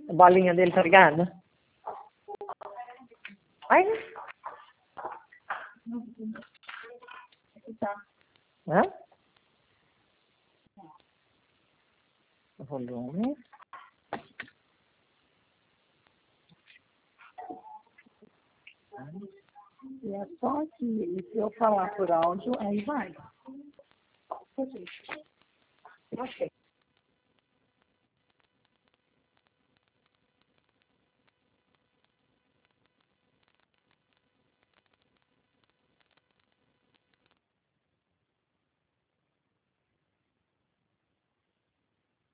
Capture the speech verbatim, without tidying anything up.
A bolinha dele, tá ligado? Ai. Hã? Volume. E é só aqui. E se eu falar por áudio, aí vai. Ok.